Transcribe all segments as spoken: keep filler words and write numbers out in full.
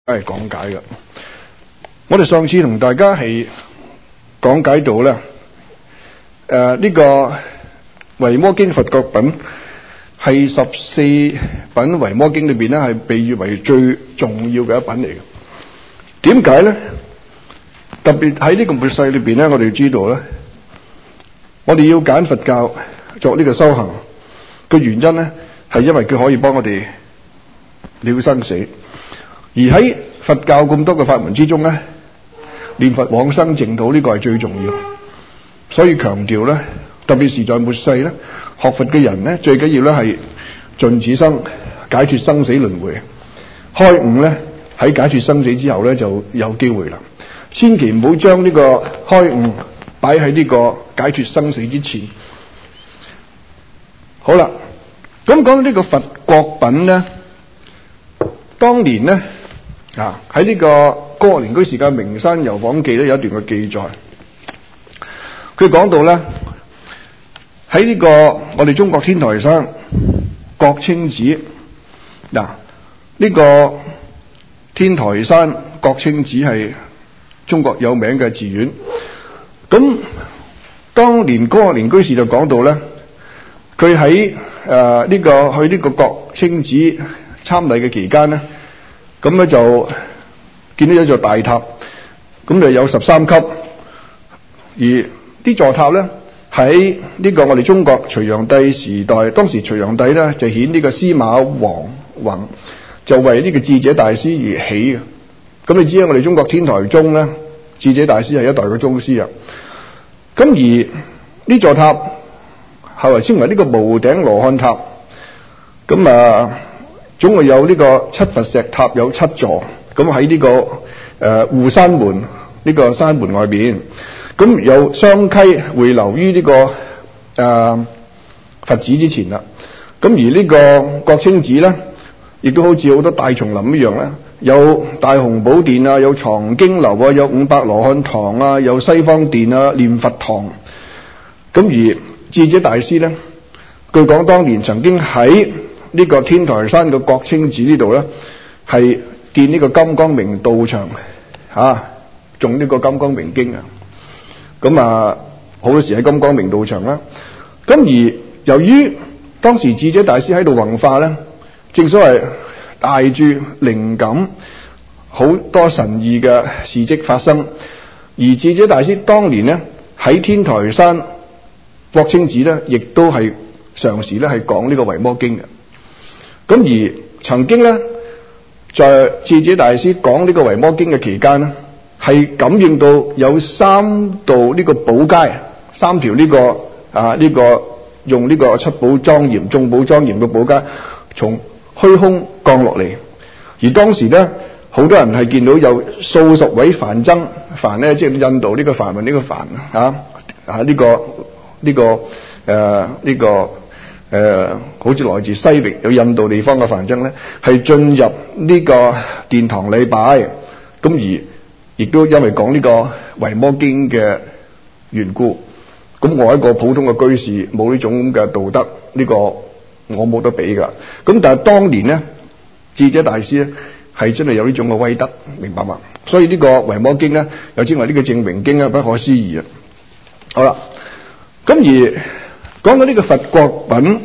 係講解嘅。我哋上次同大家係講解到咧，誒、呃、呢、這個維摩經佛國品係十四品維摩經裏邊咧，係被譽為最重要嘅一品嚟嘅。點解咧？特別喺呢個末世裏邊咧，我哋要知道咧，我哋要揀佛教作呢個修行嘅原因咧，係因為佢可以幫我哋了生死。而喺佛教咁多嘅法門之中咧，念佛往生淨土呢個係最重要，所以強調咧，特別是在末世咧，學佛嘅人咧，最緊要咧係盡此生解脫生死輪迴，開悟咧喺解脫生死之後咧就有機會啦。千祈唔好將呢個開悟擺喺呢個解脫生死之前。好啦，咁講到呢個佛國品咧，當年咧。啊！喺呢個《歌賀蓮居士嘅名山遊訪記》咧有一段嘅記載，佢講到咧喺呢個我哋中國天台山國清寺嗱，呢、這個天台山國清寺係中國有名嘅寺院。咁當年歌賀蓮居士就講到咧，佢喺誒呢個去呢個國清寺參禮嘅期間咧。咁咧就見到一座大塔，咁就有十三級，而呢座塔咧喺呢個我哋中國隋煬帝時代，當時隋煬帝咧就顯呢個司馬王弘就為呢個智者大師而起嘅。咁你知啦，我哋中國天台宗咧，智者大師係一代嘅宗師啊。咁而呢座塔後來稱為呢個無頂羅漢塔，咁啊。總共有呢個七佛石塔有七座，咁喺呢個誒護山門呢、這個山門外邊，咁有雙溪匯流於呢、這個誒、呃、佛寺之前啦。咁而呢個國清寺咧，亦都好似好多大叢林一樣咧，有大雄寶殿啊，有藏經樓啊，有五百羅漢堂啊，有西方殿啊，念佛堂。咁而智者大師咧，據講當年曾經喺呢個天台山嘅國清寺呢度咧，係建呢個金光明道場嚇，誦呢個金光明經啊。咁啊，好多時喺金光明道場啦。咁而由於當時智者大師喺度弘化咧，正所謂大住靈感，好多神異嘅事蹟發生。而智者大師當年咧喺天台山國清寺咧，亦都係常時咧係講呢個維摩經嘅。咁而曾經咧，在智者大師講呢個維摩經嘅期間咧，係感應到有三道呢個寶階，三條呢、這個啊呢、這個用呢個七寶莊嚴、眾寶莊嚴嘅寶階，從虛空降落嚟。而當時咧，好多人係見到有數十位梵僧，梵咧即係印度呢個梵文呢個梵啊啊呢、這個呢、這個誒呢、呃這個。誒、呃，好似來自西域有印度地方嘅梵僧咧，係進入呢個殿堂禮拜，咁而亦都因為講呢個維摩經嘅緣故，咁我一個普通嘅居士冇呢種咁嘅道德，呢、這個我冇得比噶。咁但係當年咧，智者大師咧係真係有呢種嘅威德，明白嘛？所以呢個維摩經咧，又稱為呢個證明經啊，不可思議啊！好啦，咁而講到呢個佛國品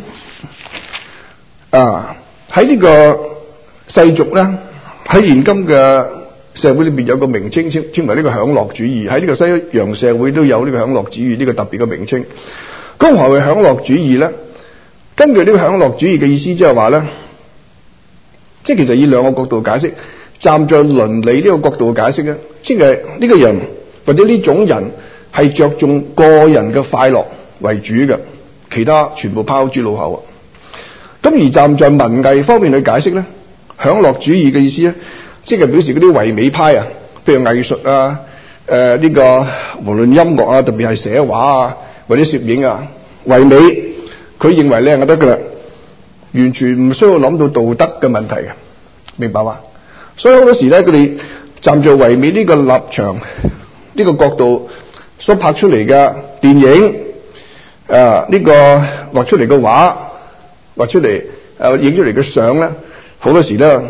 啊，喺呢個世俗咧，喺現今嘅社會裏邊有個名稱稱稱為呢個享樂主義，喺呢個西洋社會都有呢個享樂主義呢個特別嘅名稱。咁何謂享樂主義咧？根據呢個享樂主義嘅意思，即係話咧，即係其實以兩個角度解釋，站在倫理呢個角度解釋咧，即係呢個人或者呢種人係着重個人嘅快樂為主嘅。其他全部拋諸腦後啊！咁而站在文藝方面去解釋咧，享樂主義嘅意思咧，即係表示嗰啲唯美派啊，譬如藝術啊，誒、呃、呢、這個無論音樂啊，特別係寫畫啊或者攝影啊，唯美，佢認為靚就得噶啦，完全唔需要諗到道德嘅問題嘅，明白嘛？所以好多時咧，佢哋站在唯美呢個立場、呢、這個角度所拍出嚟嘅電影。誒、啊，呢、這個畫出嚟嘅畫，畫出嚟誒，影、啊、出嚟嘅相咧，好多時咧，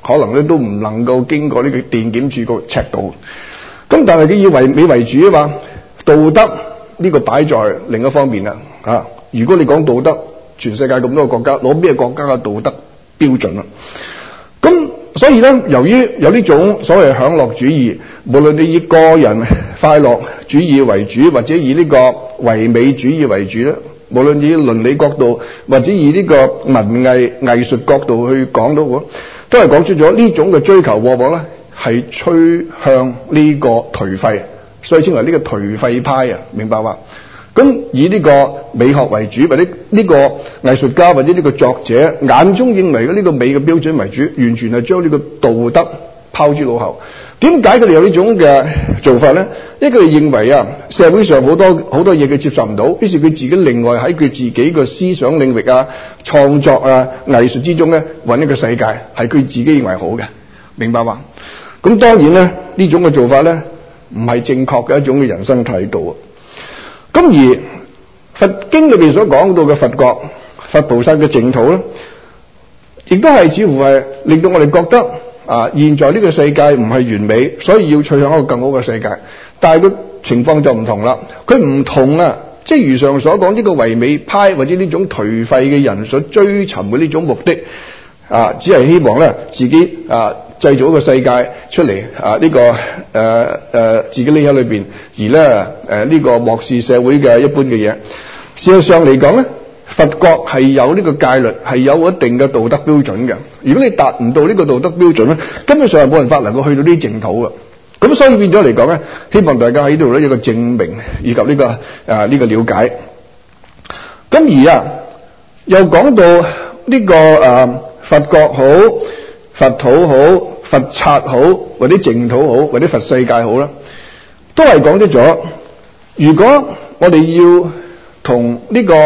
可能咧都唔能夠經過呢個電檢處個尺度。咁但係佢以唯美為主啊嘛，道德呢個擺在另一方面啦嚇。如果你講道德，全世界咁多個國家攞咩國家嘅道德標準啊？咁所以咧，由於有呢種所謂享樂主義，無論你以個人快樂主義為主，或者以呢個唯美主義為主咧，無論以倫理角度或者以呢個文藝藝術角度去講到嘅，都係講出咗呢種嘅追求往往咧係趨向呢個頹廢，所以稱為呢個頹廢派啊，明白嘛？咁以呢個美學為主，或者呢個藝術家或者呢個作者眼中認為嘅呢個美嘅標準為主，完全係將呢個道德拋諸腦後。點解佢哋有呢種嘅做法咧？因為佢哋認為啊，社會上好多好多嘢佢接受唔到，於是佢自己另外喺佢自己嘅思想領域啊、創作啊、藝術之中咧，揾一個世界係佢自己認為好嘅，明白嘛？咁當然咧，呢種嘅做法咧，唔係正確嘅一種嘅人生態度啊。咁而佛經裏邊所講到嘅佛國、佛菩薩嘅淨土咧，亦都係似乎係令到我哋覺得啊，現在呢個世界唔係完美，所以要趨向一個更好嘅世界。但係個情況就唔同啦，佢唔同啊，即係如上所講呢個唯美派或者呢種頹廢嘅人所追尋嘅呢種目的啊，只係希望咧自己啊製造一個世界出嚟啊，呢、這個誒誒、呃呃、自己匿喺裏邊，而咧誒呢個漠視社會嘅一般嘅嘢。事實上嚟講咧，佛國係有呢個戒律，係有一定嘅道德標準嘅。如果你達唔到呢個道德標準咧，根本上係冇辦法能夠去到呢啲淨土嘅。咁所以變咗嚟講咧，希望大家喺呢度咧有一個證明以及呢、這個啊呢、這個了解。咁而啊又講到呢、這個誒、啊、佛國好、佛土好、佛剎好，或者淨土好，或者佛世界好啦，都係講得咗。如果我哋要同呢個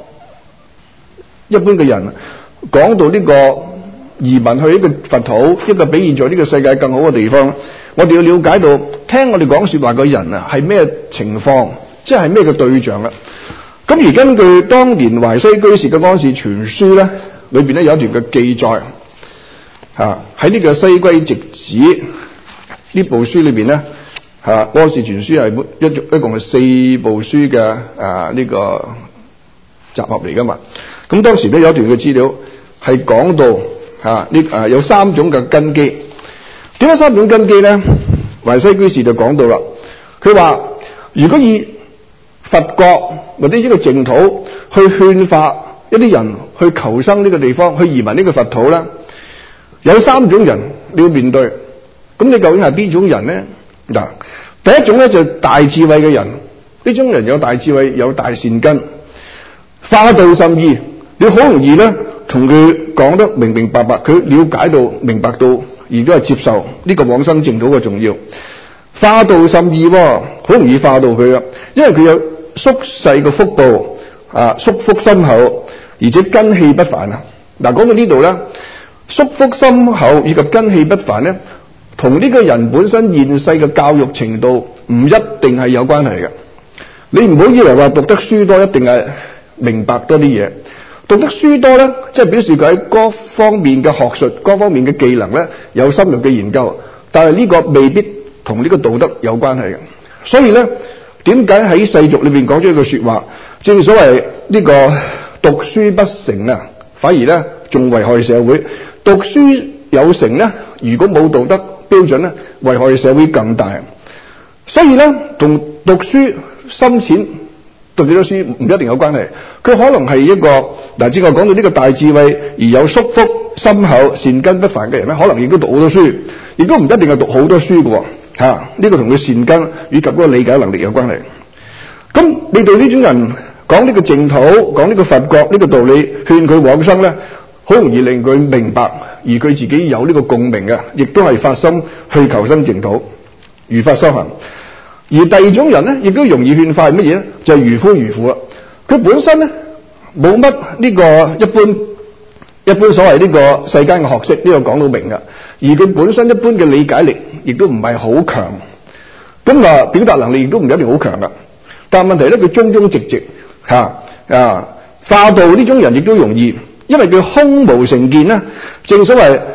一般嘅人講到呢個移民去一個佛土，一個比現在呢個世界更好嘅地方，我哋要了解到聽我哋講說話嘅人啊係咩情況，即係咩嘅對象啦。咁而根據當年淮西居士嘅安氏全書咧，裏邊咧有一段嘅記載啊，喺呢個西歸直指呢部書裏邊咧啊，安氏全書係一一共係四部書嘅啊呢、這個集合嚟噶嘛。咁當時咧有一段嘅資料係講到啊呢啊有三種嘅根基。點解三種根基咧？淮西居士就講到啦，佢話如果以佛國或者呢個淨土去勸化一啲人去求生呢個地方，去移民呢個佛土啦，有三種人你要面對。咁你究竟係邊種人咧？嗱，第一種咧就係大智慧嘅人，呢種人有大智慧，有大善根，化道甚易，你好容易咧同佢講得明明白白，佢了解到明白到，而都係接受呢個往生淨土嘅重要。化道甚易，好容易化到佢啊，因為佢有縮細嘅腹部啊，縮腹深厚，而且根氣不凡啊。嗱，講到呢度咧，縮腹深厚以及根氣不凡咧，同呢個人本身現世嘅教育程度唔一定係有關係嘅。你唔好以為話讀得書多一定係明白多啲嘢，讀得書多咧，即係表示佢喺各方面嘅學術、各方面嘅技能咧有深入嘅研究，但係呢個未必同呢個道德有關係嘅。所以咧，點解喺世俗裏邊講咗一句說話，正所謂呢個讀書不成啊，反而咧仲危害社會。讀書有成咧，如果冇道德標準咧，危害社會更大。所以咧，同讀書深淺、讀幾多書唔一定有關係。佢可能係一個嗱，之前我講到呢個大智慧而有縮腹深厚、善根不凡嘅人咧，可能亦都讀好多書，亦都唔一定係讀好多書嘅吓。呢、這個同佢善根以及嗰個理解能力有關係。咁你對呢種人講呢個淨土、講呢個佛國呢個道理，勸佢往生咧，好容易令佢明白，而佢自己有呢個共鳴嘅，亦都係發心去求生淨土，如法修行。而第二種人咧，亦都容易勸化係乜嘢咧？就係、是、愚夫愚婦啦。佢本身咧冇乜呢個一般一般所謂呢個世間嘅學識，呢、這個講到明噶。而佢本身一般嘅理解力亦都唔係好強，咁啊表達能力亦都唔一定好強噶。但係問題咧，佢忠忠直直吓啊，化道呢種人亦都容易，因為佢空無成見咧。正所謂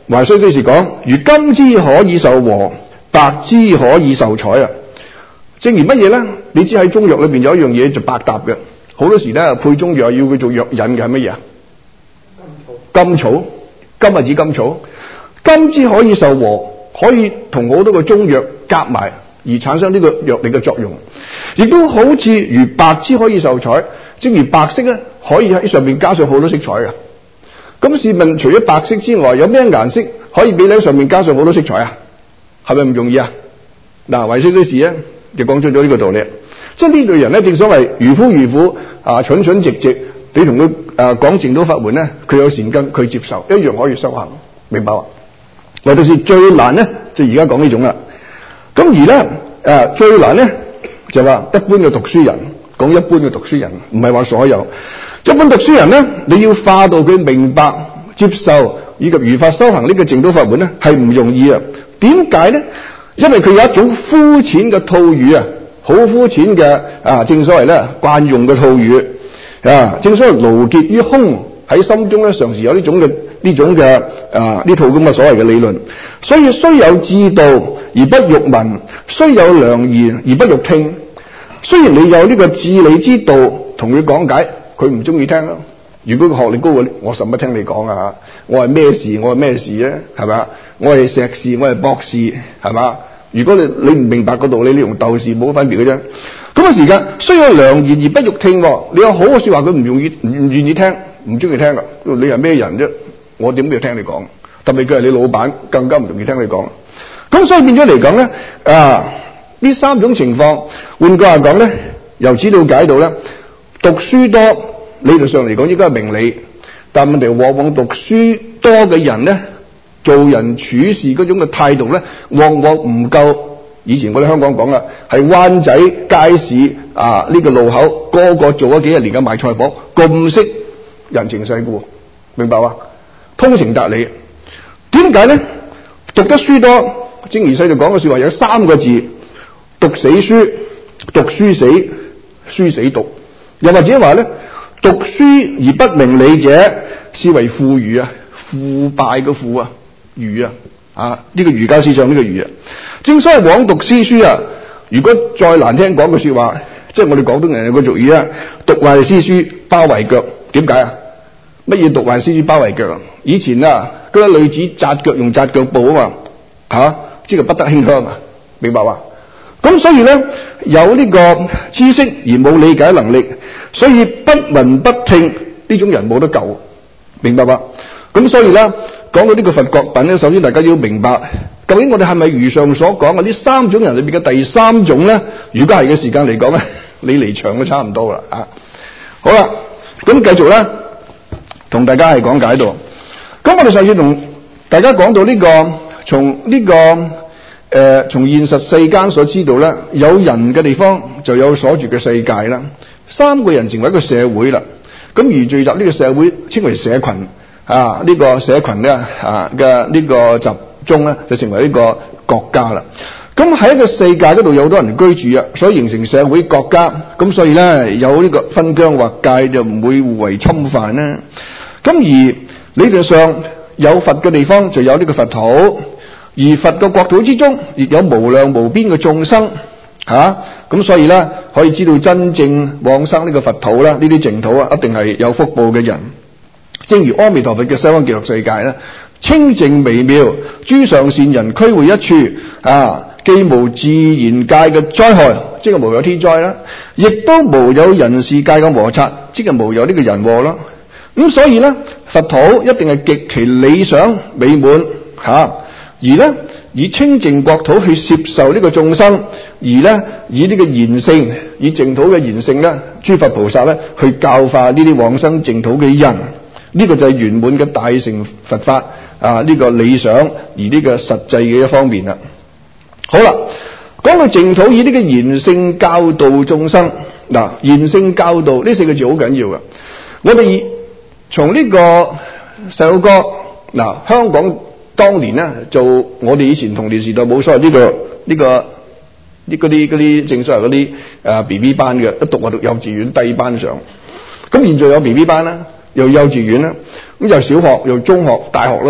華胥居士講：如金枝可以授和，白枝可以授彩啊！正如乜嘢咧？你知喺中藥裏邊有一樣嘢就百搭嘅，好多時咧配中藥要佢做藥引嘅係乜嘢啊？甘草，甘係指甘草，金枝可以授和，可以同好多個中藥夾埋而產生呢個藥力嘅作用，亦都好似如白枝可以授彩，正如白色咧可以喺上面加上好多色彩嘅。咁試問，除咗白色之外，有咩顏色可以俾你喺上面加上好多色彩啊？係咪唔容易啊？嗱，華胥居士咧就講出咗呢個道理，即係呢類人咧，正所謂愚夫愚婦啊，蠢蠢直直，你同佢誒講淨土法門咧，佢有善根，佢接受，一樣可以修行，明白嘛？唯獨是最難咧，就而家講呢種啦。咁而咧誒、呃、最難咧就話一般嘅讀書人，講一般嘅讀書人，唔係話所有。一般讀書人咧，你要化到佢明白、接受以及如法修行呢個淨土法門咧，係唔容易啊！點解咧？因為佢有一種膚淺嘅套語啊，好膚淺嘅啊，正所謂咧慣用嘅套語啊，正所謂勞結於胸，喺心中咧常時有呢種嘅呢種嘅啊呢套咁嘅所謂嘅理論。所以雖有智道而不欲聞，雖有良言而不欲聽。雖然你有呢個智理之道同佢講解，佢唔中意聽咯。如果佢學歷高過你，我使乜聽你講啊？我係咩事？我係咩事咧？係咪？我係碩士，我係博士，係嘛？如果你你唔明白個道理，你同鬥士冇分別嘅啫。咁嘅時間，雖有良言而不欲聽，你有好嘅說話，佢唔容易唔願意聽，唔中意聽噶。你係咩人啫？我點都要聽你講？特別佢係你老闆，更加唔容易聽你講。咁所以變咗嚟講咧，啊呢三種情況，換句話講咧，由此了解到咧，讀書多理論上嚟講應該係明理，但問題往往讀書多嘅人咧，做人處事嗰種嘅態度咧，往往唔夠。以前我哋香港講啦，係灣仔街市啊呢、這個路口，個個做咗幾十年嘅賣菜婆，咁識人情世故，明白嘛？通情達理。點解咧？讀得書多，正如世就講嘅說話有三個字：讀死書，讀書死，書死讀。又或者話咧，讀書而不明理者，是為腐儒啊，腐敗嘅腐啊，儒啊。啊！呢、這個儒家思想呢、這個儒啊，正所謂枉讀詩書啊。如果再難聽講句說話，即係我哋廣東人有個俗語啊，讀壞詩書包圍腳。點解啊？乜嘢讀壞詩書包圍腳啊？以前啊，嗰啲女子紮腳用紮腳布啊嘛，吓、啊，即係不得馨香啊，明白嘛？咁所以咧，有呢個知識而冇理解能力，所以不聞不聽呢種人冇得救，明白嘛？咁所以咧。講到呢個佛國品咧，首先大家要明白，究竟我哋係咪如上所講嘅呢三種人裏邊嘅第三種咧？如果係嘅時間嚟講咧，你離場都差唔多啦啊！好啦，咁繼續咧，同大家係講解到。咁我哋上次同大家講到呢、這個，從呢、這個誒，從、呃、現實世間所知道咧，有人嘅地方就有所住嘅世界啦。三個人成為一個社會啦，咁而聚集呢個社會稱為社群。啊！呢、這個社群咧啊嘅呢個集中咧，就成為呢個國家啦。咁喺一個世界嗰度有好多人居住啊，所以形成社會國家。咁所以咧有呢個分疆劃界，就唔會互為侵犯啦。咁而理論上有佛嘅地方就有呢個佛土，而佛嘅國土之中亦有無量無邊嘅眾生嚇。咁、啊、所以咧可以知道真正往生呢個佛土啦，呢啲淨土啊，一定係有福報嘅人。正如阿彌陀佛嘅西方極樂世界咧，清淨微妙，諸上善人俱會一處啊，既無自然界嘅災害，即係無有天災啦，亦都無有人世界嘅摩擦，即係無有呢個人禍啦。咁所以咧，佛土一定係極其理想美滿吓、啊，而咧以清淨國土去攝受呢個眾生，而咧以呢個賢聖，以淨土嘅賢聖咧，諸佛菩薩咧去教化呢啲往生淨土嘅人。呢個就係圓滿嘅大乘佛法啊！呢、這個理想而呢個實際嘅一方面啦。好啦，講到淨土以呢個賢聖教導眾生，嗱、啊、賢聖教導呢四個字好緊要嘅。我哋從呢個細佬哥嗱，香港當年咧做我哋以前童年時代冇所謂呢、這個呢、這個呢嗰啲嗰啲正所謂嗰啲誒 B B 班嘅，一讀就讀幼稚園低班上。咁現在有 B B 班啦。又幼稚園啦，咁又小學又中學大學啦嘛，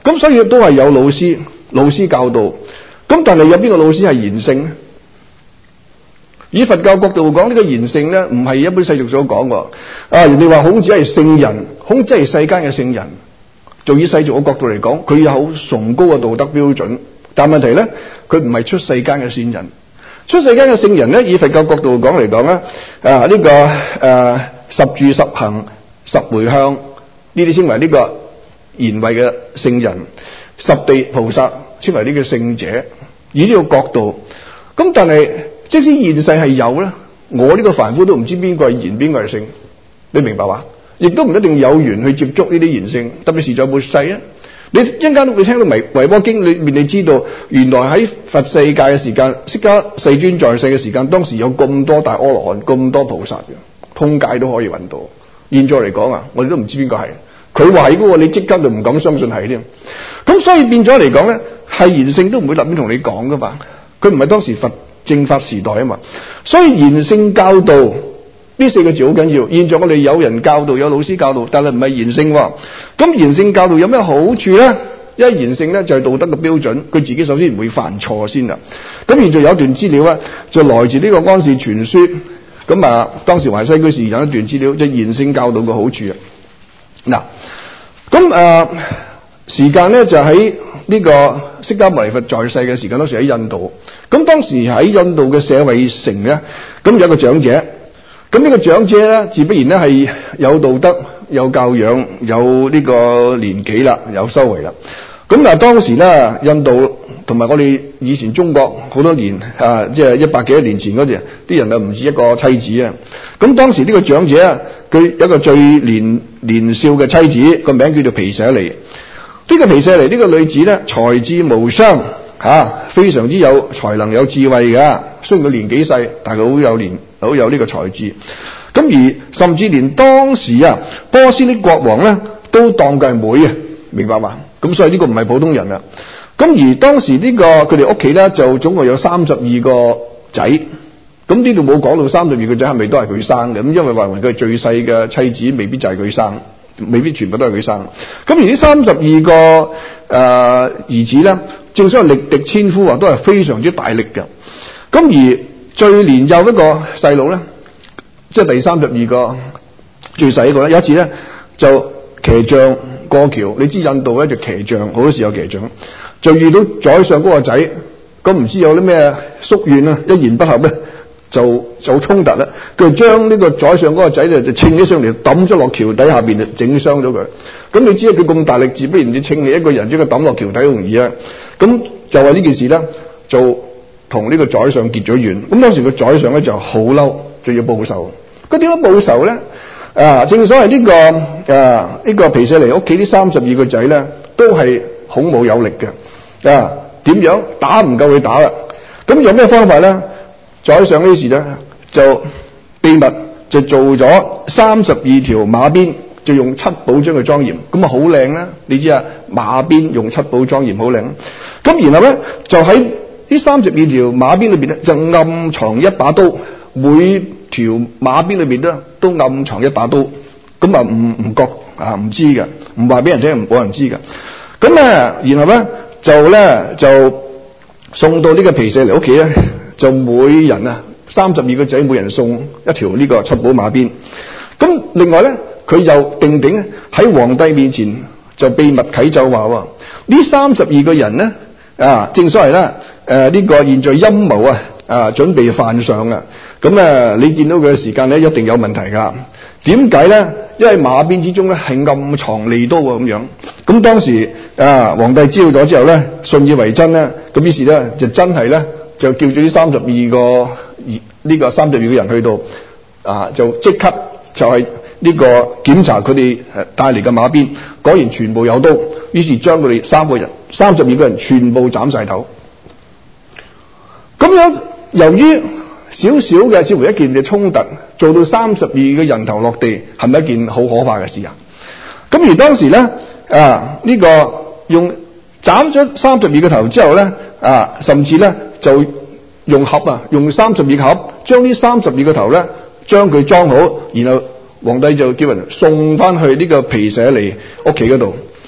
咁所以都係有老師，老師教導。咁但係有邊個老師係賢聖咧？以佛教角度講，呢個賢聖咧，唔係一般世俗所講喎。啊，人哋話孔子係聖人，孔子係世間嘅聖人。就以世俗嘅角度嚟講，佢有好崇高嘅道德標準。但問題咧，佢唔係出世間嘅聖人。出世間嘅聖人咧，以佛教角度講嚟講咧，啊呢、這個誒、啊、十住十行十回向呢啲稱為呢個賢慧嘅聖人，十地菩薩稱為呢個聖者。以呢個角度，咁但係即使現世係有咧，我呢個凡夫都唔知邊個係賢邊個係聖，你明白話？亦都唔一定有緣去接觸呢啲賢聖，特別是在末世啊！你一陣間會聽到《維摩經》裏面，你知道原來喺佛世界嘅時間，釋迦世尊在世嘅時間，當時有咁多大阿羅漢、咁多菩薩嘅，通界都可以揾到。現在嚟講啊，我哋都唔知邊個係。佢話係嗰個，你即刻就唔敢相信係添。咁所以變咗嚟講咧，係賢聖都唔會立亂同你講噶嘛。佢唔係當時佛正法時代啊嘛。所以賢聖教導呢四個字好緊要。現在我哋有人教導，有老師教導，但係唔係賢聖喎。咁賢聖教導有咩好處咧？因為賢聖咧就係道德嘅標準，佢自己首先唔會犯錯先啦。咁現在有一段資料咧，就來自呢個安世傳書。咁啊，當時淮西居士有一段資料，即係賢聖教導嘅好處啊。嗱，咁誒時間咧就喺呢個釋迦牟尼佛在世嘅時間，當時喺印度。咁當時喺印度嘅舍衛城咧，咁有一個長者。咁呢個長者咧，自不然咧係有道德、有教養、有呢個年紀啦，有修為啦。咁嗱，當時咧，印度同埋我哋以前中國好多年啊，即係一百幾多年前嗰陣，啲人啊唔止一個妻子啊。咁當時呢個長者啊，佢有一個最年年少嘅妻子，個名叫做毗舍離。呢個毗舍離呢個女子咧，才智無雙嚇，非常之有才能、有智慧㗎。雖然佢年紀細，但係佢好有年好有呢個才智。咁而甚至連當時啊，波斯啲國王咧都當佢係妹啊，明白嘛？咁所以呢個唔係普通人啦。咁而當時呢個佢哋屋企咧就總共有三十二個仔。咁呢度冇講到三十二個仔係咪都係佢生嘅？咁因為話佢係最細嘅妻子，未必就係佢生，未必全部都係佢生。咁而呢三十二個誒、呃、兒子咧，正所謂力敵千夫啊，都係非常之大力嘅。咁而最年幼一個細佬咧，即係第三十二個最細一個咧，有一次咧就騎象過橋。你知印度咧就騎象，好多時有騎象，就遇到宰相嗰個仔，咁唔知有啲咩宿怨啊，一言不合咧就就衝突啦。佢將呢個宰相嗰個仔咧就稱起上嚟，抌咗落橋底下邊，就整傷咗佢。咁你知啊，佢咁大力，自不然你稱起一個人，將佢抌落橋底好容易啊。咁就話呢件事咧，就同呢個宰相結咗怨。咁當時個宰相咧就好嬲，就要報仇。佢點樣報仇咧？啊，正所謂呢、這個啊呢、這個毗舍離屋企呢三十二個仔咧，都係孔武有力嘅。啊，點樣打唔夠佢打啦？咁有咩方法咧？宰相呢時咧就秘密就做咗三十二條馬鞭，就用七寶將佢莊嚴。咁啊好靚啦！你知啊，馬鞭用七寶莊嚴好靚。咁然後咧就喺呢三十二條馬鞭裏邊咧，就暗藏一把刀。每條馬鞭裏邊咧都暗藏一把刀。咁啊唔唔覺啊唔知嘅，唔話俾人聽，冇人知嘅。咁啊，然後咧就咧就送到呢個毗舍離屋企咧，就每人啊三十二個仔，每人送一條呢個七寶馬鞭。咁另外咧，佢又定定咧喺皇帝面前就秘密啟奏話喎，呢三十二個人咧啊，正所謂咧誒呢個現在陰謀啊啊準備犯上啊，咁啊你見到佢嘅時間咧一定有問題噶。點解咧？因為馬鞭之中咧係暗藏利刀啊咁樣。咁當時啊皇帝知道咗之後咧，信以為真咧，咁於是咧就真係咧就叫咗呢三十二個呢個三十二個人去到啊，就即刻就係呢個檢查佢哋帶嚟嘅馬鞭，果然全部有刀，於是將佢哋三個人三十二個人全部斬晒頭。咁樣由於少少嘅似乎一件嘅衝突，做到三十二個人頭落地，係咪一件好可怕嘅事啊？咁而當時咧啊呢、這個用斬咗三十二個頭之後咧啊，甚至咧就用盒啊，用三十二個盒將呢三十二個頭咧將佢裝好，然後皇帝就叫人送翻去呢個毗舍離屋企嗰度。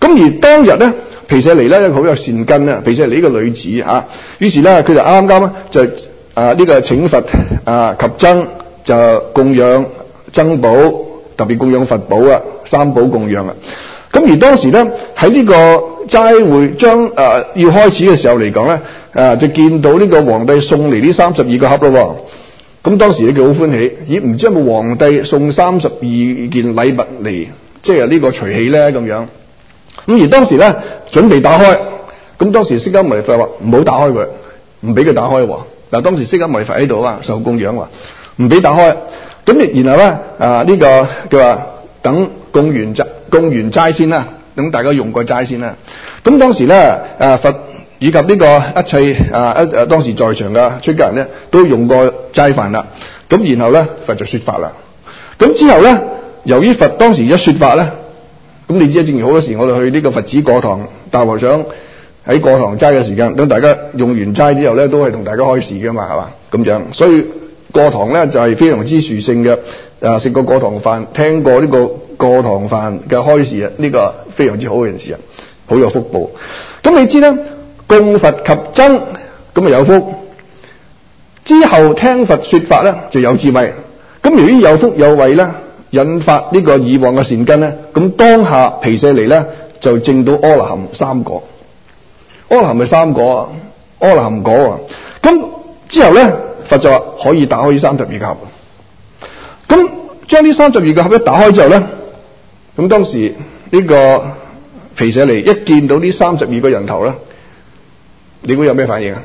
咁而當日咧，毗舍離咧好有善根啊，毗舍離呢個女子啊，於是咧佢就啱啱咧就啊呢、這個請佛啊及僧就供養僧寶，特別供養佛寶啊，三寶供養啊。咁而當時咧喺呢個齋會將誒、啊、要開始嘅時候嚟講咧，啊就見到呢個皇帝送嚟呢三十二個盒咯。咁當時咧佢好歡喜，咦唔知有冇皇帝送三十二件禮物嚟，即係呢個隨喜咧咁樣。咁而當時咧準備打開，咁當時釋迦牟尼佛話唔好打開佢，唔俾佢打開喎。嗱當時釋迦牟尼佛喺度啊，受供養話唔俾打開。咁然後咧啊呢、這個佢話等供完齋供完齋先啦，等大家用過齋先啦。咁當時咧啊佛以及呢個一切啊一誒當時在場嘅出家人咧都用過齋飯啦。咁然後咧佛就說法啦。咁之後咧由於佛當時一說法咧。咁你知啊，正如好多時我哋去呢個佛寺過堂，大和尚喺過堂齋嘅時間，等大家用完齋之後咧，都係同大家開示㗎嘛，係嘛咁樣。所以過堂咧就係、是、非常之殊勝嘅，啊食過過堂飯，聽過呢個過堂飯嘅開示啊，呢、這個非常之好嘅件事啊，好有福報。咁你知咧，供佛及僧咁啊有福，之後聽佛說法咧就有智慧。咁由於有福有慧咧。引發呢個以往嘅善根咧，咁當下毗舍離咧就證到阿羅漢三果，阿羅漢咪三果啊，阿羅漢果啊。咁之後咧，佛就話可以打開呢三十二個盒。咁將呢三十二個盒一打開之後咧，咁當時呢個毗舍離一見到呢三十二個人頭咧，你估有咩反應啊？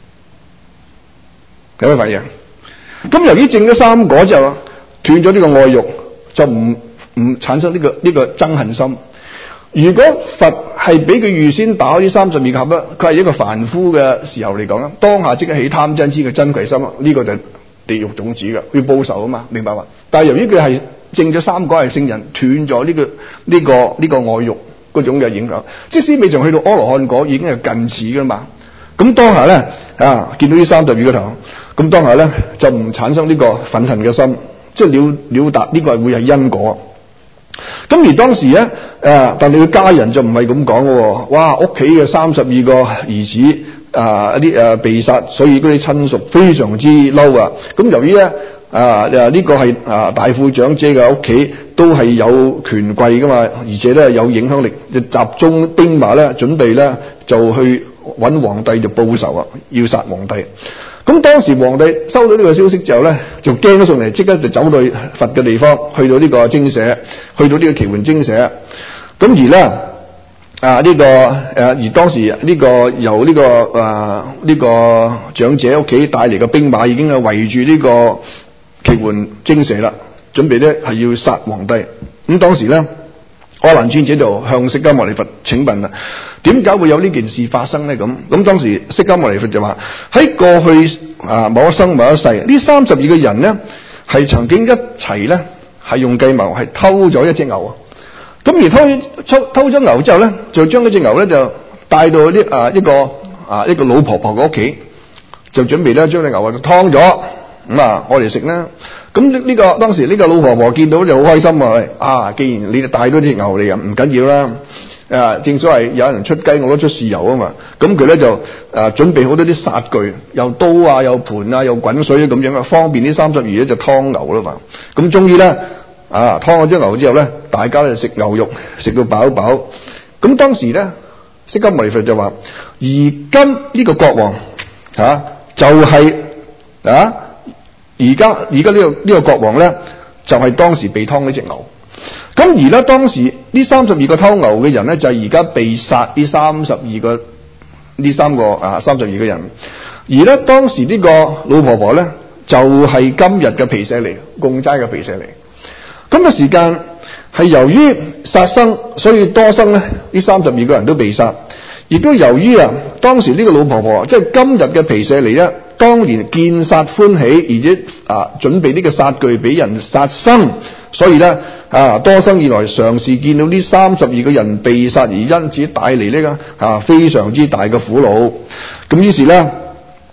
有咩反應？咁由於證咗三果之後，斷咗呢個愛欲。就唔唔產生呢、這個呢、這個憎恨心。如果佛係俾佢預先打開呢三十二個盒咧，佢係一個凡夫嘅時候嚟講咧，當下即刻起貪嗔痴嘅瞋恚心，呢、這個就係地獄種子嘅，要報仇啊嘛，明白嘛？但係由於佢係證咗三果係聖人，斷咗呢個呢、這個呢、這個愛欲嗰種嘅影響，即使未仲去到阿羅漢果，已經係近似噶嘛。咁當下咧啊，見到呢三十二個頭，咁當下咧就唔產生呢個憤恨嘅心。即係了了達呢個係會係因果，咁而當時咧誒，但係佢家人就唔係咁講嘅，哇！屋企嘅三十二個兒子啊，一啲誒被殺，所以嗰啲親屬非常之嬲啊！咁由於咧啊誒呢個係啊大富長者嘅屋企，都係有權貴噶嘛，而且咧有影響力，就集中兵馬咧，準備咧就去揾皇帝就報仇啊，要殺皇帝。咁當時皇帝收到呢個消息之後咧，就驚咗上嚟，即刻就走到佛嘅地方，去到呢個精舍，去到呢個祇園精舍。咁而咧啊呢、這個誒、啊、而當時呢個由呢、這個啊呢、這個長者屋企帶嚟嘅兵馬已經係圍住呢個祇園精舍啦，準備咧係要殺皇帝。咁當時咧，阿難尊者就向釋迦牟尼佛請問啦。點解會有呢件事發生咧？咁咁當時釋迦牟尼佛就話喺過去啊某一生某一世，呢三十二個人咧係曾經一齊咧係用計謀係偷咗一隻牛啊！咁而偷偷偷咗牛之後咧，就將呢隻牛咧就帶到啲啊一個啊一個老婆婆嘅屋企，就準備咧將隻牛啊就劏咗咁啊我哋食啦。咁呢呢個當時呢個老婆婆見到就好開心啊！啊，既然你哋帶咗隻牛嚟啊，唔緊要啦。啊，正所謂有人出雞，我都出豉油啊嘛。咁佢咧就啊準備好多啲殺具，又刀啊，又盤啊，又滾水咁樣啊，方便啲三十二咧就劏牛啦嘛。咁終於咧啊劏咗隻牛之後咧，大家咧食牛肉食到飽飽。咁當時咧，釋迦牟尼佛就話：而今呢個國王嚇、啊、就係、是、啊，而家而家呢個呢、這個國王咧，就係、是、當時被劏呢隻牛。咁而咧，當時呢三十二個偷牛嘅人咧，就係而家被殺呢三十二個呢三個啊三十二個人。而咧，當時呢個老婆婆咧，就係、是、今日嘅毗舍離供齋嘅毗舍離。咁嘅時間係由於殺生，所以多生咧，呢三十二個人都被殺。亦都由於啊，當時呢個老婆婆即係今日嘅毗舍離咧，當年見殺歡喜，而且啊準備呢個殺具俾人殺生，所以咧。啊！多生以來嘗試見到呢三十二個人被殺，而因此帶嚟呢個啊非常之大嘅苦惱。咁於是咧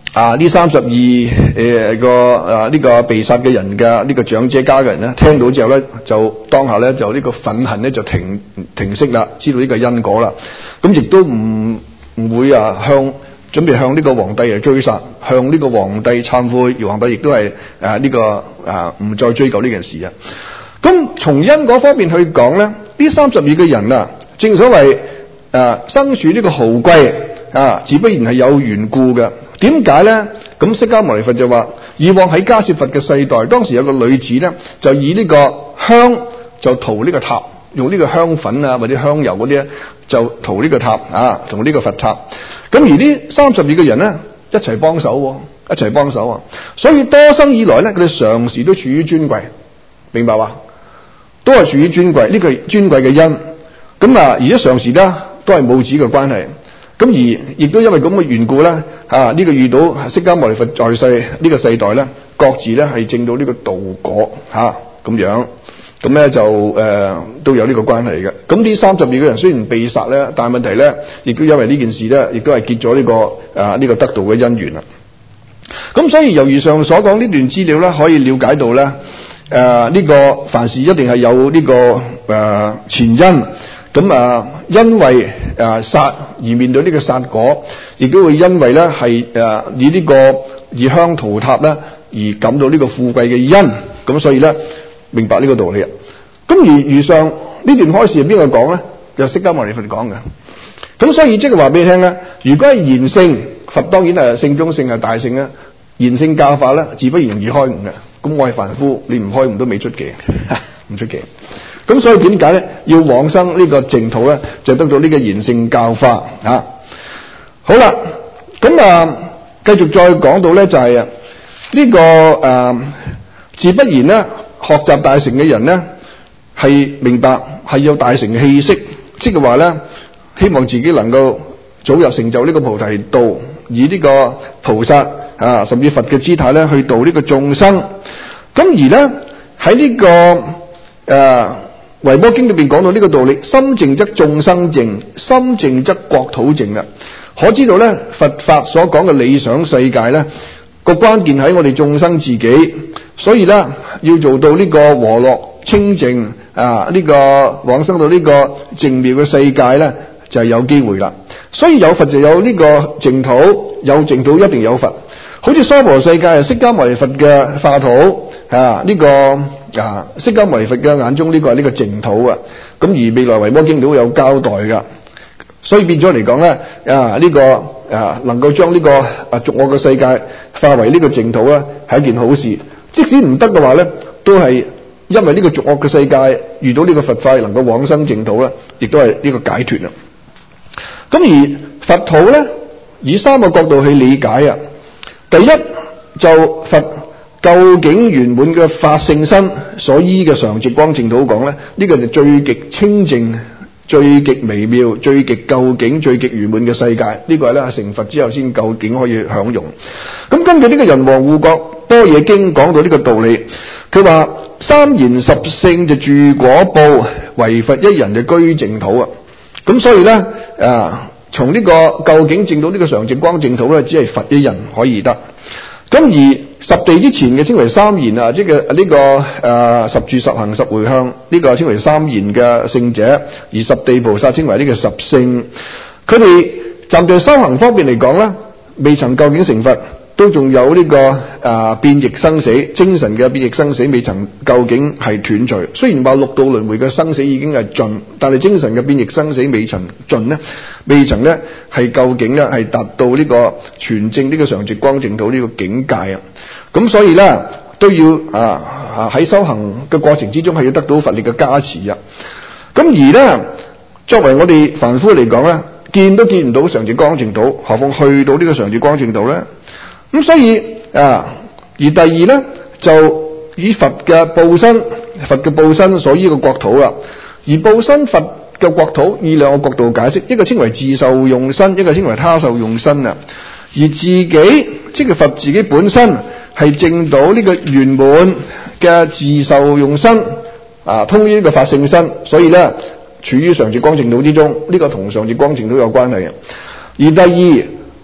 啊呢三十二誒個啊呢、這個被殺嘅人嘅呢個長者家嘅人咧，聽到之後咧，就當下咧就呢個憤恨咧就停停息啦，知道呢個因果啦。咁亦都唔唔會啊向準備向呢個皇帝嚟追殺，向呢個皇帝懺悔，而皇帝亦都係誒呢個啊唔再追究呢件事啊。咁從因果方面去講咧，呢三十二個人啊，正所謂誒身處呢個豪貴啊，自不然係有緣故嘅。點解咧？咁釋迦牟尼佛就話，以往喺迦葉佛嘅世代，當時有個女子咧，就以呢個香就塗呢個塔，用呢個香粉啊或者香油嗰啲咧，就塗呢個塔啊，同呢個佛塔。咁而呢三十二個人咧，一齊幫手，一齊幫手啊！所以多生以來咧，佢哋常時都處於尊貴，明白嘛？都係處於尊貴，呢個尊貴嘅因。咁啊，而家常時咧都係母子嘅關係。咁而亦都因為咁嘅緣故咧，啊呢、這個遇到釋迦牟尼佛在世呢個世代咧，各自咧係證到呢個道果吓咁、啊、樣，咁咧就誒、呃、都有呢個關係嘅。咁呢三十二個人雖然被殺咧，但係問題咧，亦都因為呢件事咧，亦都係結咗呢、這個啊呢、這個得道嘅因緣啦。咁所以由於上所講呢段資料咧，可以了解到咧，誒、呃、呢、這個凡事一定係有呢、這個誒、呃、前因。咁啊，因為誒殺而面對呢個殺果，亦都會因為咧係誒以呢個以香塗塔咧而感到呢個富貴嘅因，咁所以咧明白呢個道理啊。咁而如上呢段開示係邊個講咧？就釋迦牟尼佛講嘅。咁所以即係話俾你聽咧，如果係賢聖，佛當然係聖中聖係大聖啦。賢聖教法咧，自不然易開悟嘅。咁我係凡夫，你唔開悟都未出奇，唔出奇。咁所以點解咧？要往生呢個淨土咧，就得到呢個賢聖教法啊。好啦，咁啊，繼續再講到咧，就係、是、啊呢、這個誒、啊，自不然咧，學習大乘嘅人咧，係明白係有大乘氣息，即係話咧，希望自己能夠早日成就呢個菩提道，以呢個菩薩啊，甚至佛嘅姿態咧，去度呢個眾生。咁而咧喺呢、這個誒。啊《維摩經》裏邊講到呢個道理，心淨則眾生淨，心淨則國土淨啦。可知道咧，佛法所講嘅理想世界咧，個關鍵喺我哋眾生自己。所以咧，要做到呢個和樂清淨啊，呢、這個往生到呢個淨妙嘅世界咧，就係、是、有機會啦。所以有佛就有呢個淨土，有淨土一定有佛。好似娑婆世界係釋迦牟尼佛嘅化土啊，呢、這個。啊！釋迦牟尼佛嘅眼中呢個係呢個淨土啊，咁而未來維摩經都有交代噶，所以變咗嚟講咧啊呢、這個啊能夠將呢個啊俗惡嘅世界化為呢個淨土咧，係一件好事。即使唔得嘅話咧，都係因為呢個俗惡嘅世界遇到呢個佛法能夠往生淨土咧，亦都係呢個解脫啦。咁而佛土咧，以三個角度去理解啊。第一就佛。究竟圓滿嘅法性身所依嘅常寂光淨土講咧，呢、這個就最極清淨、最極微妙、最極究竟、最極圓滿嘅世界。這個、呢個係咧成佛之後先究竟可以享用。咁根據呢個人王護國般若經講到呢個道理，佢話三賢十聖就住果報，唯佛一人就居淨土啊。咁所以咧啊，從呢個究竟證到呢個常寂光淨土咧，只係佛一人可以得。咁而十地之前嘅稱為三賢啊，即係呢個誒、呃、十住十行十回向，呢、這個稱為三賢嘅聖者，而十地菩薩稱為呢個十聖。佢哋站在修行方面嚟講咧，未曾究竟成佛，都仲有呢、這個誒、呃、變易生死，精神嘅變易生死未曾究竟係斷除。雖然話六道輪迴嘅生死已經係盡，但係精神嘅變易生死未曾盡咧，未曾咧係究竟咧係達到呢個全正呢個常寂光淨土呢個境界啊。咁所以咧都要啊啊喺修行嘅過程之中係要得到佛力嘅加持啊。咁而咧作為我哋凡夫嚟講咧，見都見唔到常寂光淨土，何況去到呢個常寂光淨土咧？咁所以啊，而第二咧就以佛嘅報身，佛嘅報身所依嘅國土啦。而報身佛嘅國土以兩個角度解釋，一個稱為自受用身，一個稱為他受用身啊。而自己即係佛自己本身係證到呢個圓滿嘅自受用身啊，通於呢個法性身，所以咧處於常寂光淨土之中，呢、這個同常寂光淨土有關係嘅。而第二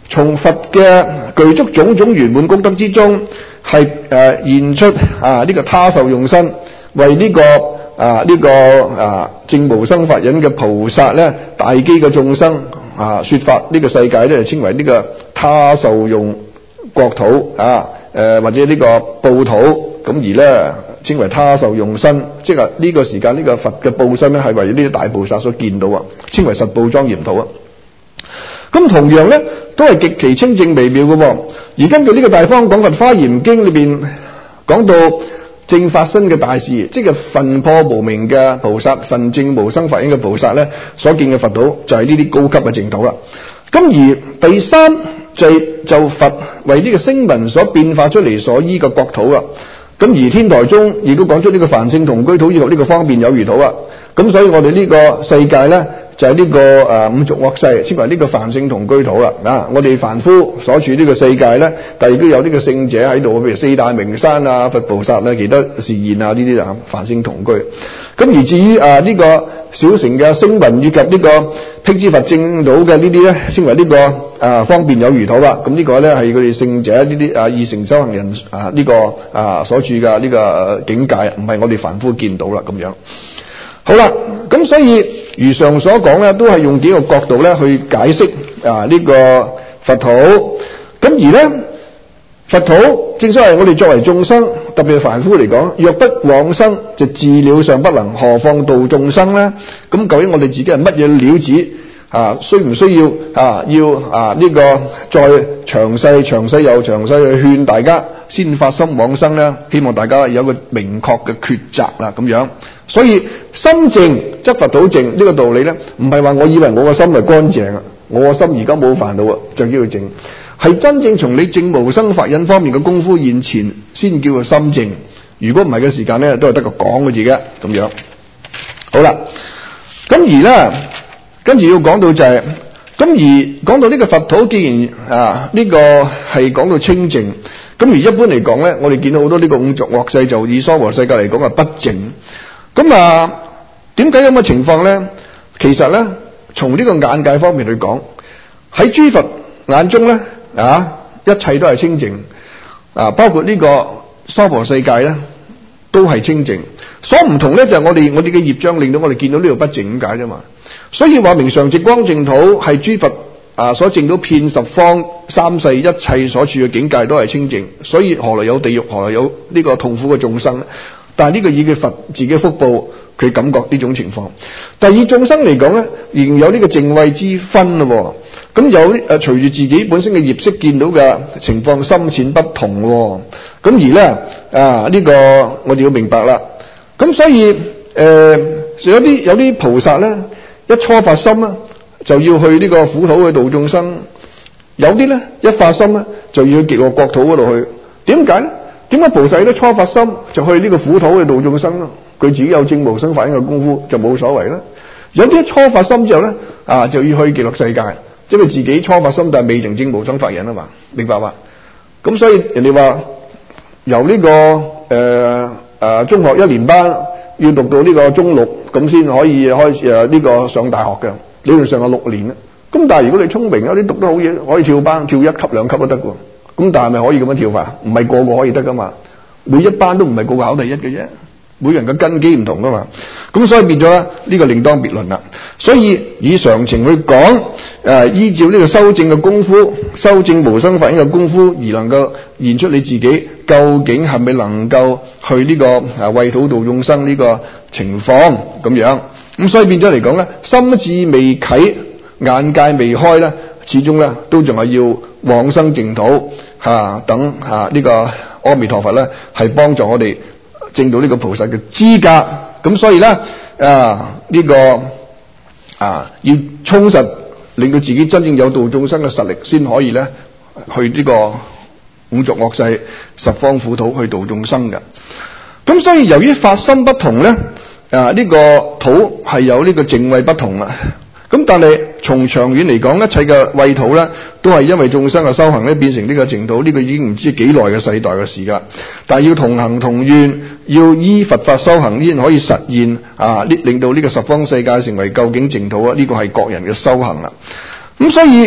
從佛嘅具足種種圓滿功德之中，係誒、呃、現出啊呢、這個他受用身，為呢、這個啊呢、這個啊證無生法忍嘅菩薩咧，大基嘅眾生啊說法呢個世界咧，就稱為呢個他受用國土啊誒、呃、或者呢個報土，咁而咧稱為他受用身，即係呢個時間呢、這個佛嘅報身咧，係為呢啲大菩薩所見到啊，稱為實報莊嚴土啊。咁同樣咧，都係極其清淨微妙嘅喎。而根據呢個大方廣佛華嚴經裏邊講到正法身嘅大事，即係分破無明嘅菩薩，分證無生法忍嘅菩薩咧，所見嘅佛土就係呢啲高級嘅淨土啦。咁而第三就係就佛為呢個聲聞所變化出嚟所依嘅國土啦。咁而天台中亦都講出呢個梵性同居土以及呢個方便有餘土啦。咁所以我哋呢個世界咧就係、是、呢、這個誒、呃、五濁惡世，稱為呢個梵性同居土啦。啊，我哋凡夫所處呢個世界咧，但係都有呢個聖者喺度，譬如四大名山啊、佛菩薩啊、其他示現啊呢啲啊，梵性同居。咁而至於啊呢、這個小乘嘅聲聞以及呢個辟支佛證土嘅呢啲咧，稱為呢、這個啊方便有餘土啦。咁呢個咧係佢哋聖者呢啲啊二乘修行人啊呢、這個啊所處嘅呢個境界，唔係我哋凡夫見到啦咁樣。好啦，咁所以如上所講咧，都係用幾個角度咧去解釋啊呢個佛土。咁而咧佛土正所謂我哋作為眾生，特別係凡夫嚟講，若不往生就自了尚不能，何況度眾生咧？咁究竟我哋自己係乜嘢料子啊？需唔需要啊？要啊呢、這個再詳細、詳細又詳細去勸大家先發心往生咧？希望大家有一個明確嘅抉擇啦，咁樣。所以心淨則佛土淨呢個道理咧，唔係話我以為我個心係乾淨啊，我個心而家冇煩惱啊，就叫做淨。係真正從你證無生法忍方面嘅功夫現前，先叫做心淨。如果唔係嘅時間咧，都係得個講嘅字嘅咁樣。好啦，咁而咧，跟住要講到就係、是，咁而講到呢個佛土，既然啊呢、這個係講到清淨，咁而一般嚟講咧，我哋見到好多呢個五濁惡世，就以娑婆世界嚟講係不淨。咁啊，點解有咁嘅情況咧？其實咧，從呢個眼界方面去講，喺諸佛眼中咧，啊，一切都係清淨，啊，包括呢個娑婆世界咧，都係清淨。所唔同咧，就係、是、我哋我哋嘅業障令到我哋見到呢度不淨咁解啫嘛。所以話明常寂光淨土係諸佛啊所證到遍十方三世一切所處嘅境界都係清淨。所以何來有地獄？何來有呢個痛苦嘅眾生咧？但係呢個以佢佛自己福報，佢感覺呢種情況。但係以眾生嚟講咧，仍有呢個淨慧之分咯。咁有誒，隨住自己本身嘅業識見到嘅情況深淺不同。咁而咧啊，呢、這個我哋要明白啦。咁所以誒、呃，有啲有啲菩薩咧，一初發心咧，就要去呢個苦土去度眾生；有啲咧一發心咧，就要去極樂國土嗰度去。點解咧？點解菩薩都初發心就去呢個苦土去度眾生咯？佢自己有證無生法忍嘅功夫就冇所謂啦。有啲初發心之後咧，啊就要去極樂世界，因為自己初發心但係未成證無生法忍啊嘛，明白嘛？咁所以人哋話由呢、這個誒誒、呃呃、中學一年班要讀到呢個中六咁先可以開始誒呢個上大學嘅，理論上係六年啦。咁但係如果你聰明，有啲讀得好嘢，可以跳班跳一級兩級都得嘅。咁但係咪可以咁樣跳法？唔係個個可以得噶嘛，每一班都唔係個個考第一嘅啫，每人嘅根基唔同噶嘛，咁所以變咗咧呢個另當別論啦。所以以常情去講，誒、呃、依照呢個修正嘅功夫，修正無生法忍嘅功夫，而能夠現出你自己究竟係咪能夠去呢、這個誒為土度眾生呢個情況咁樣。咁所以變咗嚟講咧，心智未啟，眼界未開咧，始終咧都仲係要往生淨土嚇、啊、等嚇呢、啊這個阿彌陀佛咧係幫助我哋證到呢個菩薩嘅資格。咁所以咧啊呢、這個啊要充實，令到自己真正有度眾生嘅實力，先可以咧去呢個五濁惡世十方苦土去度眾生嘅。咁所以由於發心不同咧，啊呢、這個土係有呢個淨慧不同啦。咁但係從長遠嚟講，一切嘅穢土咧，都係因為眾生嘅修行咧，變成呢個淨土。呢、這個已經唔知幾耐嘅世代嘅事噶。但係要同行同願，要依佛法修行，先可以實現啊！呢令到呢個十方世界成為究竟淨土啊！呢、這個係各人嘅修行啦。咁所以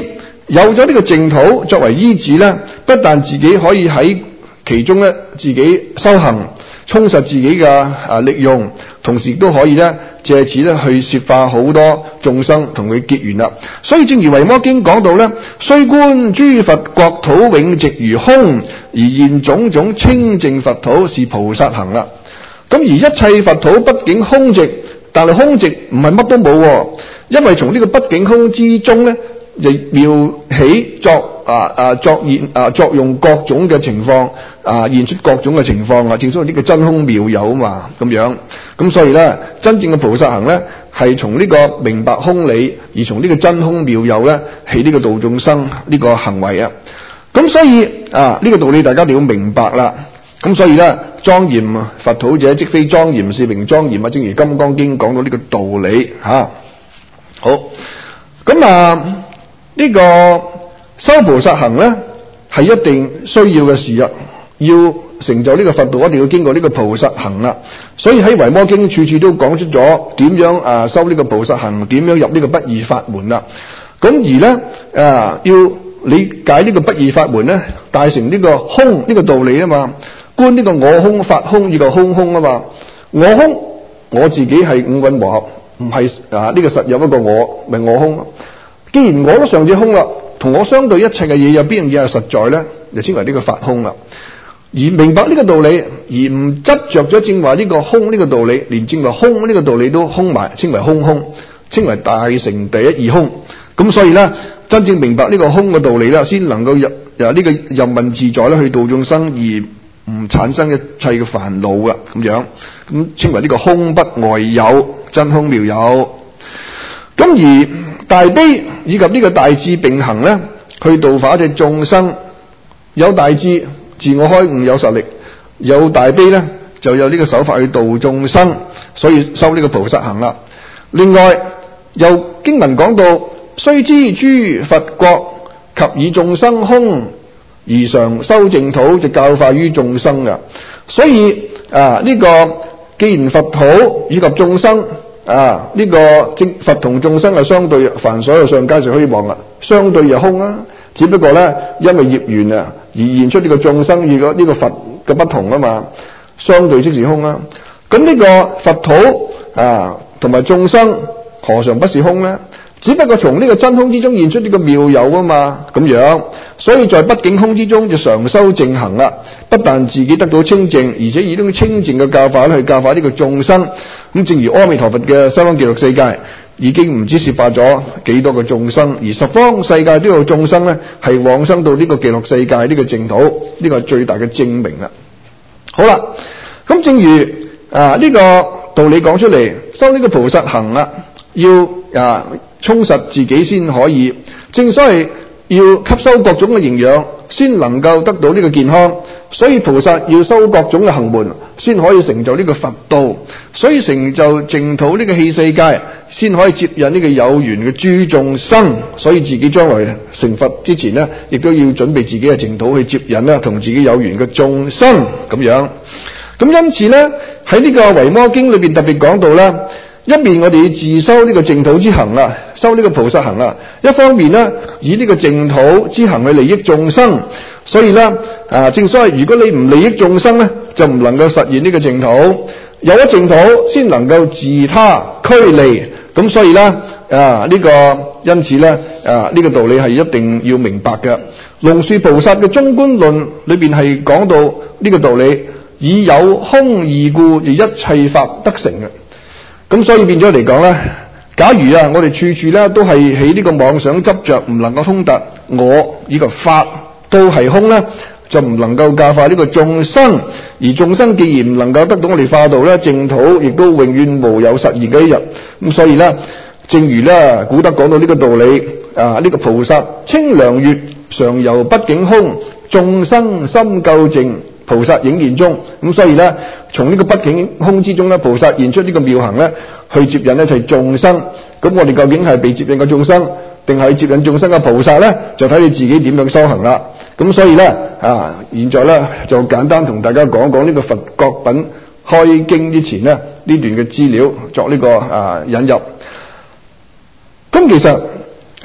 有咗呢個淨土作為依止咧，不但自己可以喺其中咧自己修行，充實自己嘅啊力用，同時亦都可以咧借此咧去攝化好多眾生，同佢結緣啦。所以正如《維摩經》講到咧，雖觀諸佛國土永寂如空，而現種種清淨佛土是菩薩行啦。咁而一切佛土畢竟空寂，但係空寂唔係乜都冇，因為從呢個畢竟空之中咧，就妙起作啊啊作現啊作用各種嘅情況啊，現出各種嘅情況啊，正所謂呢個真空妙有啊嘛，咁樣。咁所以咧，真正嘅菩薩行咧，係從呢個明白空理，而從呢個真空妙有咧，起呢個度眾生呢個行為啊。咁所以啊，呢個道理大家一定要明白啦。咁所以咧，莊嚴佛土者，即非莊嚴，是名莊嚴啊。正如《金剛經》講到呢個道理吓、啊。好，咁啊。呢個修菩薩行咧係一定需要嘅事啊！要成就呢個佛道，一定要經過呢個菩薩行啦。所以喺《維摩經》處處都講出咗點樣啊修呢個菩薩行，點樣入呢個不二法門啦。咁而咧啊，要理解呢個不二法門咧，大成呢個空呢個道理啊嘛，觀呢個我空法空呢個空空啊嘛。我空我自己係五蘊和合，唔係啊呢個實有一個我，咪我空。既然我都尚且空啦，同我相對一切嘅嘢有邊樣嘢係實在咧？就稱為呢個法空啦。而明白呢個道理，而唔執着咗正話呢個空呢個道理，連正話空呢個道理都空埋，稱為空空，稱為大乘第一義空。咁所以咧，真正明白呢個空嘅道理啦，先能夠入由呢個任運自在咧去度眾生，而唔產生一切嘅煩惱噶咁樣。咁稱為呢個空不外有，真空妙有。咁而大悲以及呢個大智並行咧，去度化一切眾生。有大智，自我開悟有實力；有大悲咧，就有呢個手法去度眾生，所以修呢個菩薩行啦。另外，有經文講到，雖知諸佛國及以眾生空，而常修淨土，就教化於眾生噶。所以啊，呢、這個既然佛土以及眾生。啊！呢、這個正佛同眾生係相對，凡所有上皆是虛妄啊，相對又空啊。只不過咧，因為業緣啊，而現出呢個眾生與個呢個佛嘅不同啊嘛。相對即是空啊。咁呢個佛土啊，同埋眾生何嘗不是空咧？只不過從呢個真空之中現出呢個妙有啊嘛，咁樣。所以在畢竟空之中就常修淨行啦，不但自己得到清淨，而且以呢種清淨嘅教法去教化呢個眾生。咁正如阿彌陀佛嘅西方極樂世界已經唔知攝化咗幾多個眾生，而十方世界都有眾生咧係往生到呢個極樂世界呢個淨土，呢個係最大嘅證明啦。好啦，咁正如啊呢個道理講出嚟，修呢個菩薩行啦，要啊充實自己先可以。正所謂要吸收各種嘅營養，先能夠得到呢個健康。所以菩薩要修各種嘅行門，先可以成就呢個佛道。所以成就淨土呢個器世界，先可以接引呢個有緣嘅諸眾生。所以自己將來成佛之前呢，亦都要準備自己嘅淨土去接引啦，同自己有緣嘅眾生咁樣。咁因此呢，喺呢個維摩經裏邊特別講到啦，一面我哋要自修呢個淨土之行啦，修呢個菩薩行啦；一方面呢，以呢個淨土之行去利益眾生。所以咧，啊，正所謂如果你唔利益眾生咧，就唔能夠實現呢個淨土。有咗淨土，先能夠自他俱利。咁所以咧，啊，呢、這個因此咧，啊，呢、這個道理係一定要明白嘅。龍樹菩薩嘅中觀論裏邊係講到呢個道理，以有空義故，而一切法得成嘅。咁所以變咗嚟講咧，假如啊，我哋處處咧都係喺呢個妄想執着，唔能夠通達我以及法。都係空咧，就唔能夠教化呢個眾生。而眾生既然唔能夠得到我哋化道咧，淨土亦都永遠無有實現嘅一日。咁所以咧，正如咧古德講到呢個道理啊，呢、這個菩薩清涼月常遊畢竟空，眾生心究竟，菩薩影現中。咁所以咧，從呢個畢竟空之中咧，菩薩現出呢個妙行咧，去接引一切眾生。咁我哋究竟係被接引嘅眾生，定係接引眾生嘅菩薩咧？就睇你自己點樣修行啦。咁所以咧啊，現在咧就簡單同大家講講呢個佛國品開經之前咧呢段嘅資料，作呢個啊引入。咁其實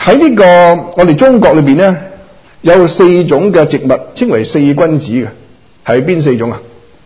喺呢個我哋中國裏邊咧，有四種嘅植物稱為四君子嘅，係邊四種啊？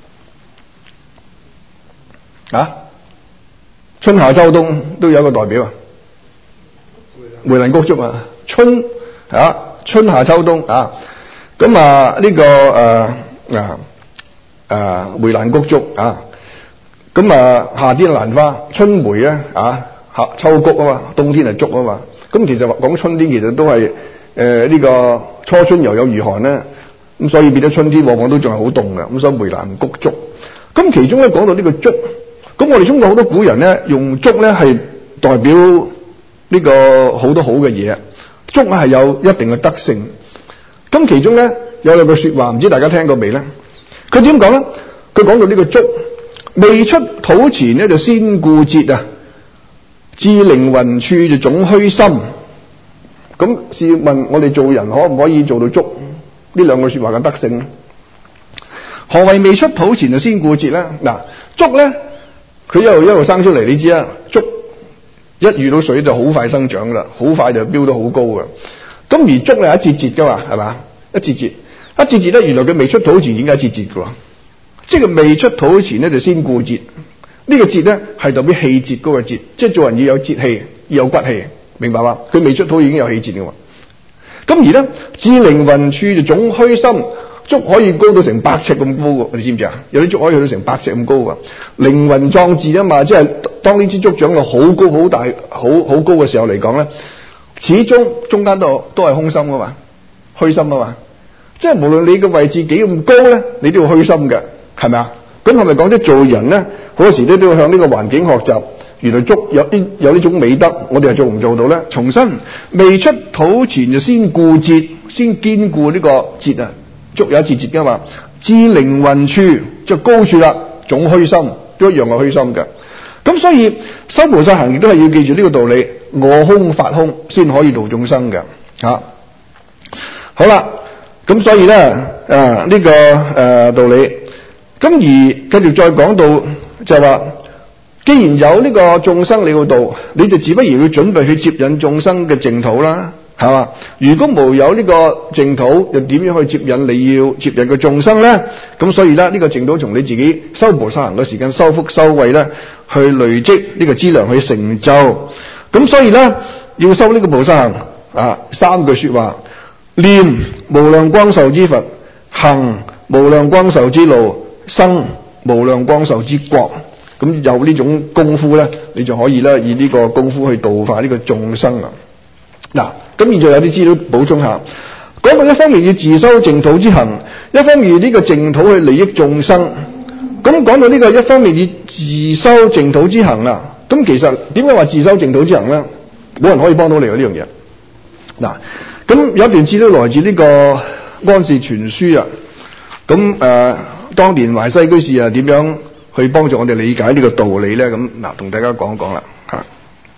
啊？春夏秋冬都有一個代表啊，梅蘭菊竹啊，春啊春夏秋冬啊，咁啊呢、這個誒啊誒梅蘭菊竹啊，咁啊夏天蘭花，春梅咧啊，夏秋菊啊嘛，冬天係竹啊嘛，咁其實話講春天其實都係誒呢個初春猶有餘寒咧，咁所以變咗春天往往都仲係好凍嘅，咁所以梅蘭菊竹，咁其中咧講到呢個竹。咁我哋中國好多古人咧，用竹咧係代表呢個好多好嘅嘢，竹係有一定嘅德性。咁其中咧有兩句說話，唔知大家聽過未咧？佢點講咧？佢講到呢個竹未出土前咧就先顧節啊，至凌雲處就總虛心。咁試問我哋做人可唔可以做到竹呢兩句說話嘅德性咧？何謂未出土前就先顧節咧？嗱，竹咧。佢一路一路生出嚟，你知啊，竹一遇到水就好快生長噶啦，好快就飆得好高噶。咁而竹係一節節噶嘛，係嘛？一節節，一節節咧，原來佢未出土前點解一節節噶？即係未出土前咧就先顧節。呢個節咧係代表氣節嗰個節，即係做人要有節氣，要有骨氣，明白嘛？佢未出土已經有氣節噶嘛。咁而咧，至凌雲處就總虛心。竹可以高到成百尺咁高喎，你知唔知啊？有啲竹可以去到成百尺咁高㗎。凌雲壯志啊嘛，即係當呢支竹長到好高好大好好高嘅時候嚟講咧，始終中間都都係空心㗎嘛，虛心啊嘛。即係無論你嘅位置幾咁高咧，你都要虛心嘅，係咪啊？咁係咪講咗做人咧？好多時咧都要向呢個環境學習。原來竹有啲有呢種美德，我哋係做唔做到咧？重申未出土前就先顧節，先堅固呢個節啊！竹有一節節噶嘛，至凌雲處就高處啦，總虛心都一樣係虛心嘅。咁所以修菩薩行亦都係要記住呢個道理，我空法空先可以度眾生嘅。吓、啊，好啦，咁所以咧啊呢、這個誒、呃、道理，咁而繼續再講到就係話，既然有呢個眾生你要度，你就自不然要準備去接引眾生嘅淨土啦。係嘛？如果無有呢個淨土，又點樣去接引你要接引嘅眾生咧？咁所以咧，呢、這個淨土從你自己修菩薩行嘅時間、修福修慧咧，去累積呢個資糧去成就。咁所以咧，要修呢個菩薩行啊，三句說話：念無量光壽之佛，行無量光壽之路，生無量光壽之國。咁有呢種功夫咧，你就可以咧以呢個功夫去度化呢個眾生啊！嗱，咁現在有啲資料補充下，講到一方面要自修淨土之行，一方面呢個淨土去利益眾生。咁講到呢個一方面要自修淨土之行啦，咁其實點解話自修淨土之行咧？冇人可以幫到你嘅呢樣嘢。嗱，咁有一段資料來自呢個安氏全書啊，咁誒、呃、當年懷西居士啊點樣去幫助我哋理解呢個道理咧？咁嗱，同大家講一講啦嚇。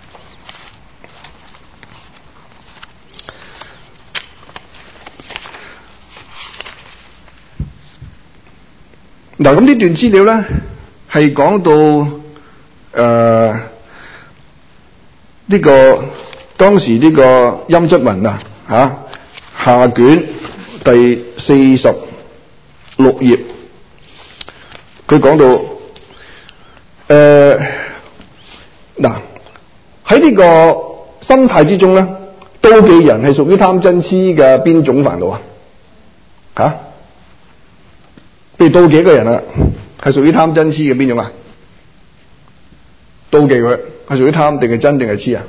嗱，咁呢段資料咧係講到誒呢、呃這個當時呢個陰質文啊嚇下卷第四十六頁，佢講到誒嗱喺呢個心態之中咧，妒忌人係屬於貪嗔痴嘅邊種煩惱啊？嚇？譬如妒忌一個人啊，係屬於貪嗔痴嘅邊種啊？妒忌佢係屬於貪定係真定係痴啊？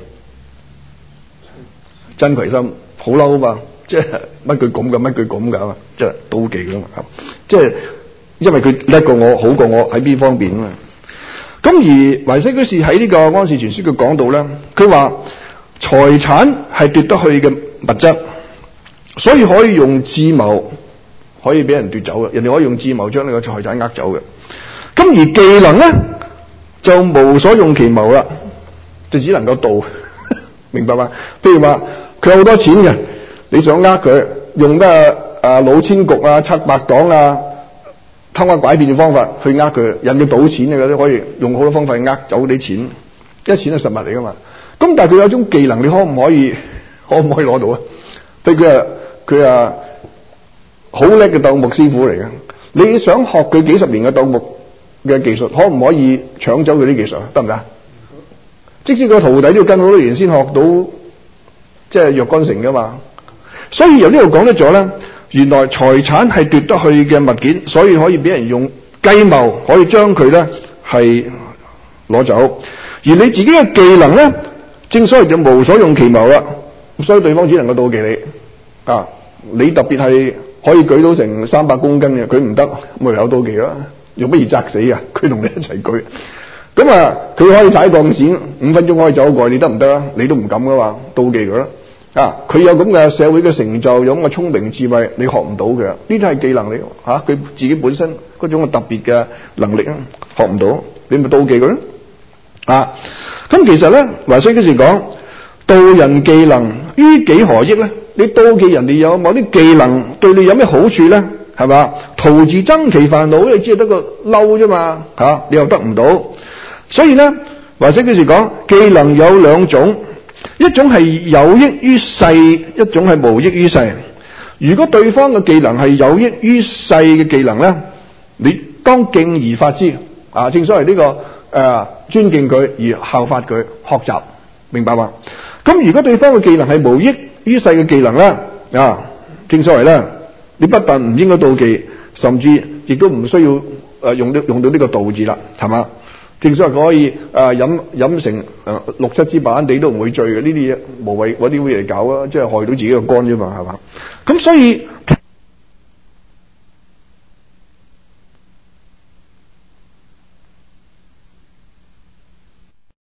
真攜心好嬲啊嘛，即係乜句咁噶，乜句咁噶嘛，即係妒忌噶嘛，即係因為佢叻過我，好過我喺邊方面啊嘛。咁而懷西居士喺呢個安氏全書佢講到咧，佢話財產係奪得去嘅物質，所以可以用智謀。可以俾人奪走嘅，人哋可以用智謀將呢個財產呃走嘅。咁而技能咧就無所用其謀啦，就只能夠盜，明白嘛？譬如話佢有好多錢嘅，你想呃佢，用咩啊老千局啊、七百黨啊、偷呃拐騙嘅方法去呃佢，引佢賭錢嘅嗰啲可以用好多方法去呃走啲錢，因為錢係實物嚟噶嘛。咁但係佢有一種技能，你可唔可以可唔可以攞到啊？譬如佢啊佢啊好叻嘅鬥木師傅嚟嘅，你想學佢幾十年嘅鬥木嘅技術，可唔可以搶走佢啲技術啊？得唔得？即使個徒弟都要跟好多年先學到，即係若干成噶嘛。所以由呢度講得咗咧，原來財產係奪得去嘅物件，所以可以俾人用計謀可以將佢咧係攞走。而你自己嘅技能咧，正所謂就無所用其謀啦，所以對方只能夠妒忌你啊！你特別係可以舉到成三百公斤嘅，佢唔得，咪有妒忌啦。用乜嘢砸死啊？佢同你一齊舉，咁啊，佢可以踩鋼線，五分鐘可以走過，你得唔得啊？你都唔敢噶嘛，妒忌佢啦。啊，佢有咁嘅社會嘅成就，有咁嘅聰明智慧，你學唔到嘅，呢啲係技能嚟吓，佢、啊、自己本身嗰種特別嘅能力啊，學唔到，你咪妒忌佢咯。啊，咁其實咧，華西嗰時講，妒人技能於己何益咧？你妒忌人哋有某啲技能，對你有咩好處咧？係嘛？徒自增其煩惱，你只係得個嬲啫嘛，吓、啊、你又得唔到。所以咧，華西嗰時講，技能有兩種，一種係有益於世，一種係無益於世。如果對方嘅技能係有益於世嘅技能咧，你當敬而發之啊！正所謂呢、這個誒、呃、尊敬佢而效法佢學習，明白嘛？咁如果對方嘅技能係無益於世嘅技能咧啊，正所謂咧，你不但唔應該妒忌，甚至亦都唔需要誒、呃、用到用到呢個妒字啦，係嘛？正所謂佢可以誒、呃、飲飲成誒、呃、六七支白蘭地都唔會醉嘅，呢啲嘢無謂揾啲嘢嚟搞啊，即係害到自己個肝啫嘛，係嘛？咁所以